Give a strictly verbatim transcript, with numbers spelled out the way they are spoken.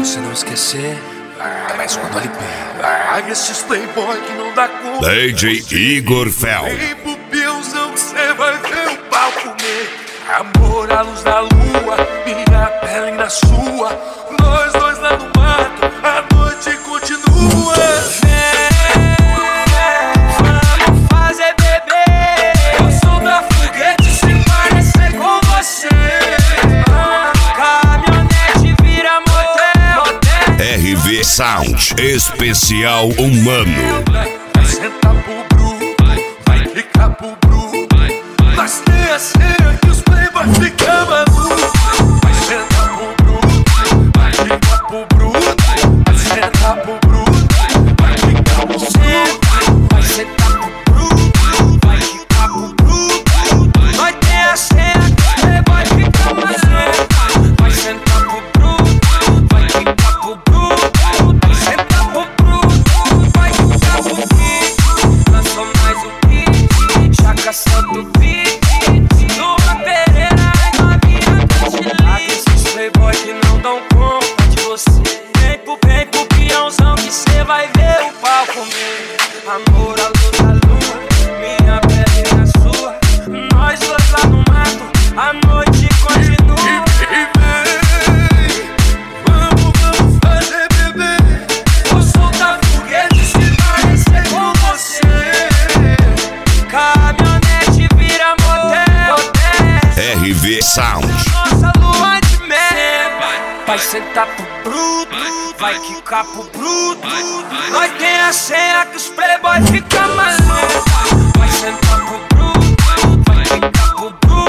você não esquecer, mas quando ele pega, Ai, esses playboy que não dá conta. D J Igor Fel. Vem pro Piãozão que cê vai ver o pau comer. Amor à luz da lua, minha pele na sua. Nós dois lá no mato, a noite continua. Vamos fazer bebê. Eu sou da foguete, se parecer com você. Caminhonete vira motel. R V Sound Especial Humano. Vai sentar pro Bru, vai ficar pro Bru. Mas tem a senha que os playboy ficam malucos. Vai sentar pro Bru, vai ficar pro Bru. Vai sentar pro Bru, vai ficar pro Bru. Vai sentar pro Bru, vai ficar pro Bru. Nós tem a senha que os playboy ficam malucos. Vai sentar pro Bru, vai ficar pro Bru. Vai sentar pro Bru, vai ficar pro Bru. Lançou mais um hit, já caçando o beat. Numa Pereira é novinha da Chile. Esses playboy que não dão conta de você. Vem pro, vem pro Piãozão que cê vai ver o pau comer. Amor à luz da lua, minha pele é sua. Nós dois lá no mato, a noite continua. E vem, vamos, vamos fazer bebê. Eu sou da foguete, se parecer com você. Caminhonete vira motel. R V Sound. Nossa lua de mel. Vai sentar pro bruto, vai quicar pro bruto. Nós tem a senha que os playboy ficam malucos. Vai sentar pro bruto, vai quicar pro bruto.